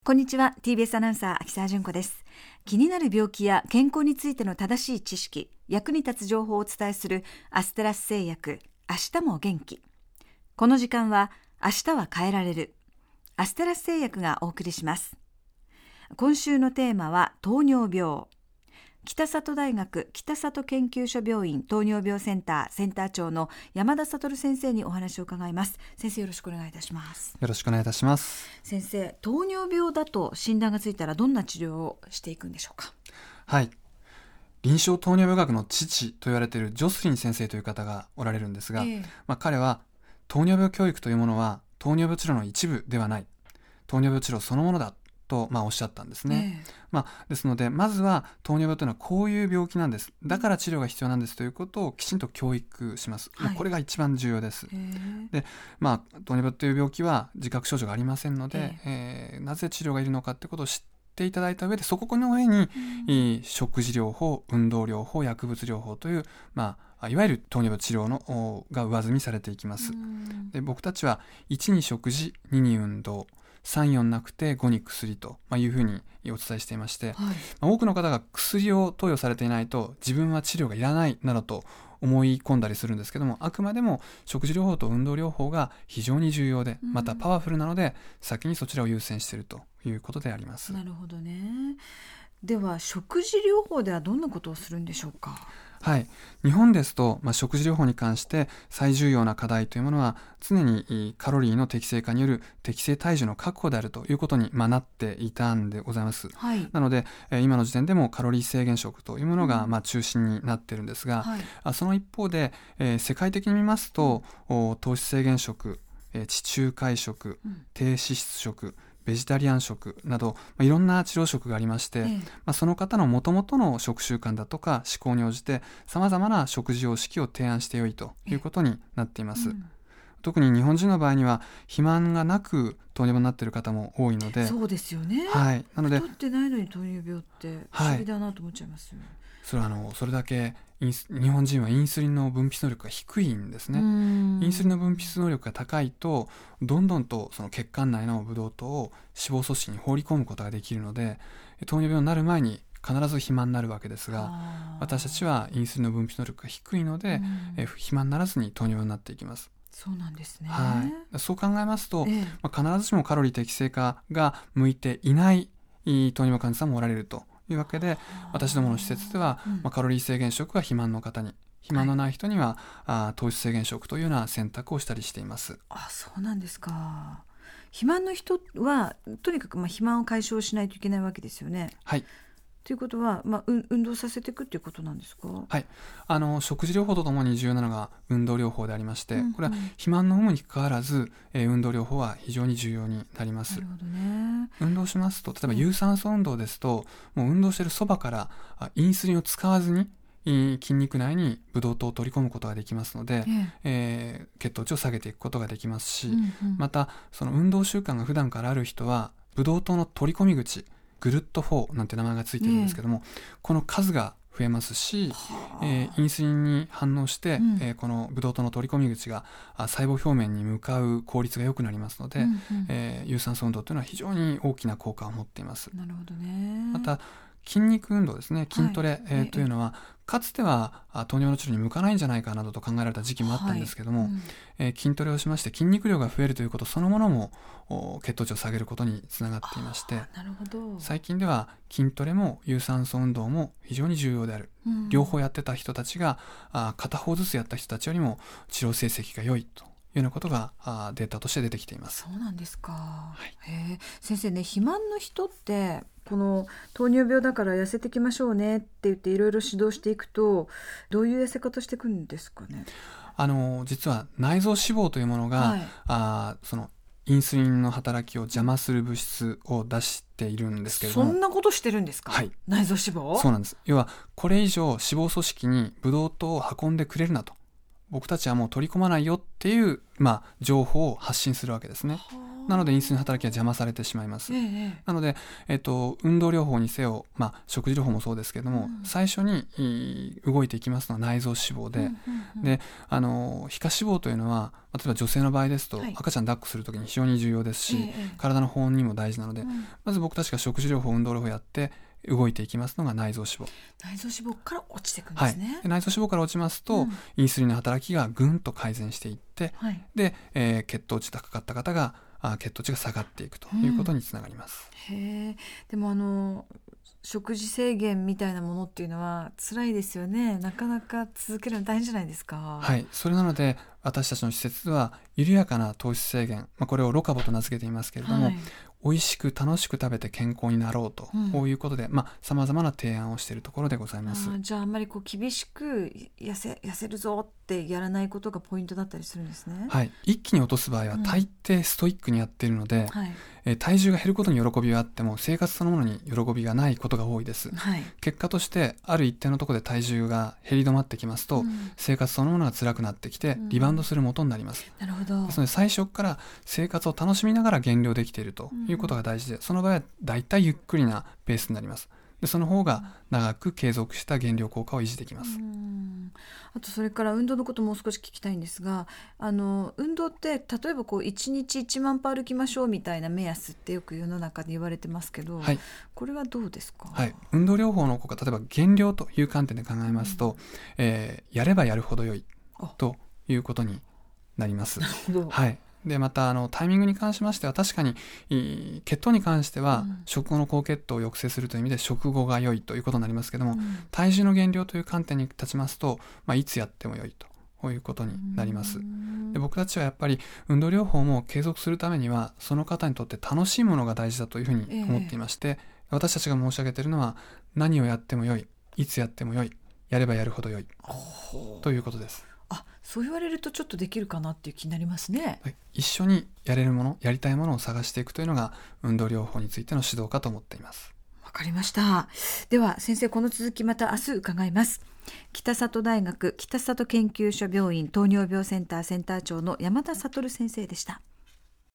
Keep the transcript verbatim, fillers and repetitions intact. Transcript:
こんにちは。 ティービーエス アナウンサー秋澤純子です。気になる病気や健康についての正しい知識、役に立つ情報をお伝えするアステラス製薬、明日も元気。この時間は明日は変えられる、アステラス製薬がお送りします。今週のテーマは糖尿病。北里大学北里研究所病院糖尿病センターセンター長の山田悟先生にお話を伺います。先生、よろしくお願いいたします。 よろしくお願いいたします。 先生、糖尿病だと診断がついたらどんな治療をしていくんでしょうか。 はい、臨床糖尿病学の父と言われているジョスリン先生という方がおられるんですが、えーまあ、彼は糖尿病教育というものは糖尿病治療の一部ではない、糖尿病治療そのものだと、まあ、おっしゃったんですね。えーまあ、ですのでまずは糖尿病というのはこういう病気なんです、だから治療が必要なんですということをきちんと教育します、はい、これが一番重要です。で、まあ、糖尿病という病気は自覚症状がありませんので、えーえー、なぜ治療がいるのかということを知っていただいた上で、そこの上に、うん、食事療法、運動療法、薬物療法という、まあ、いわゆる糖尿病治療のが上積みされていきます。で、僕たちはいちに食事、にに運動、さん、よんなくてごに薬というふうにお伝えしていまして、はい、まあ、多くの方が薬を投与されていないと自分は治療がいらないなどと思い込んだりするんですけども、あくまでも食事療法と運動療法が非常に重要で、またパワフルなので、先にそちらを優先しているということであります。 なるほどね。では食事療法ではどんなことをするんでしょうか。 はい、日本ですと、まあ、食事療法に関して最重要な課題というものは常にカロリーの適正化による適正体重の確保であるということに、まあ、なっていたんでございます、はい、なので、えー、今の時点でもカロリー制限食というものが、うんまあ、中心になっているんですが、はい、あその一方で、えー、世界的に見ますと、うん、糖質制限食、えー、地中海食、うん、低脂質食、ベジタリアン食など、まあ、いろんな治療食がありまして、ええまあ、その方の元々の食習慣だとか思考に応じて様々な食事様式を提案してよいということになっています、うん、特に日本人の場合には肥満がなく糖尿病になっている方も多いので。 そうですよね、 はい、なので太ってないのに糖尿病って不思議だなと思っちゃいますよね、はい、 それはあのそれだけインス日本人はインスリンの分泌能力が低いんですね。インスリンの分泌能力が高いとどんどんとその血管内のブドウ糖を脂肪組織に放り込むことができるので、糖尿病になる前に必ず肥満になるわけですが、私たちはインスリンの分泌能力が低いので、え肥満にならずに糖尿病になっていきます。 そうなんですね、 はい、そう考えますと、ええまあ、必ずしもカロリー適正化が向いていない糖尿病患者さんもおられるというわけで、私どもの施設では、うんまあ、カロリー制限食は肥満の方に、肥満のない人には、はい、あ糖質制限食というような選択をしたりしています。 あ、そうなんですか。肥満の人はとにかくまあ肥満を解消しないといけないわけですよね。はいということは、まあ、運動させていくということなんですか。 はい、あの食事療法とともに重要なのが運動療法でありまして、うんうん、これは肥満の有無にかかわらず、えー、運動療法は非常に重要になります。 なるほどね。 運動しますと、例えば有酸素運動ですと、うん、もう運動しているそばからインスリンを使わずに筋肉内にブドウ糖を取り込むことができますので、えええー、血糖値を下げていくことができますし、うんうん、またその運動習慣が普段からある人はブドウ糖の取り込み口、グルットフォーなんて名前がついてるんですけども、ええ、この数が増えますし、えー、インスリンに反応して、うんえー、このブドウ糖の取り込み口が細胞表面に向かう効率が良くなりますので、うんうんえー、有酸素運動というのは非常に大きな効果を持っています。 なるほどね。 また筋肉運動ですね、筋トレ、はいえー、というのはかつては糖尿病の治療に向かないんじゃないかなどと考えられた時期もあったんですけども、はいうんえー、筋トレをしまして筋肉量が増えるということそのものも血糖値を下げることにつながっていまして、 なるほど。 最近では筋トレも有酸素運動も非常に重要である、うん、両方やってた人たちがあ片方ずつやった人たちよりも治療成績が良いというようなことがあデータとして出てきています。 そうなんですか、はい、へ先生ね、肥満の人ってこの糖尿病だから痩せていきましょうねって言っていろいろ指導していくとどういう痩せ方していくんですかね。 あの実は内臓脂肪というものが、はい、あそのインスリンの働きを邪魔する物質を出しているんですけれども。 そんなことしてるんですか、はい、内臓脂肪。 そうなんです。要はこれ以上脂肪組織にブドウ糖を運んでくれるなと、僕たちはもう取り込まないよっていう、まあ、情報を発信するわけですね。 なのでインスリンの働きが邪魔されてしまいます、 ええ、 なので、えっと、運動療法にせよ、まあ、食事療法もそうですけれども、うん、最初に動いていきますのは内臓脂肪で、うんうんうん、であの皮下脂肪というのは例えば女性の場合ですと、はい、赤ちゃん抱っこするときに非常に重要ですし、ええ、体の保温にも大事なので、うん、まず僕たちが食事療法運動療法やって動いていきますのが内臓脂肪。 内臓脂肪から落ちていくんですね、 はい、で内臓脂肪から落ちますと、うん、インスリンの働きがぐんと改善していって、はい、で、えー、血糖値高かった方があ血糖値が下がっていくということにつながります、 うん、へえ。でもあの食事制限みたいなものっていうのは辛いですよね。なかなか続けるの大変じゃないですか。 はい、それなので私たちの施設では緩やかな糖質制限、まあ、これをロカボと名付けていますけれども、はい、美味しく楽しく食べて健康になろうと、うん、こういうことでさまざ、まな提案をしているところでございます。 あ、じゃああんまりこう厳しく痩せ、痩せるぞってやらないことがポイントだったりするんですね。 はい、一気に落とす場合は大抵ストイックにやっているので、うん、はい、えー、体重が減ることに喜びはあっても生活そのものに喜びがないことが多いです、はい、結果としてある一定のところで体重が減り止まってきますと、うん、生活そのものが辛くなってきてリバウンドする元になります、 うん、なるほど。 ですので最初から生活を楽しみながら減量できているということが大事で、その場合はだいたいゆっくりなペースになります。でその方が長く継続した減量効果を維持できます。 うん、あとそれから運動のこともう少し聞きたいんですが、あの運動って例えばこういちにちいちまん歩歩きましょうみたいな目安ってよく世の中で言われてますけど、はい、これはどうですか？ はい、運動療法の効果、例えば減量という観点で考えますと、うん、えー、やればやるほど良いということになります。 なるほど。 はい、でまたあのタイミングに関しましては確かに血糖に関しては、うん、食後の高血糖を抑制するという意味で食後が良いということになりますけども、うん、体重の減量という観点に立ちますと、まあ、いつやっても良いとこういうことになります。で僕たちはやっぱり運動療法も継続するためにはその方にとって楽しいものが大事だというふうに思っていまして、えー、私たちが申し上げているのは何をやっても良い、いつやっても良い、やればやるほど良いということです。 あ、そう言われるとちょっとできるかなっていう気になりますね、 はい、一緒にやれるもの、やりたいものを探していくというのが運動療法についての指導かと思っています。 わかりました。では先生、この続きまた明日伺います。北里大学北里研究所病院糖尿病センターセンター長の山田悟先生でした。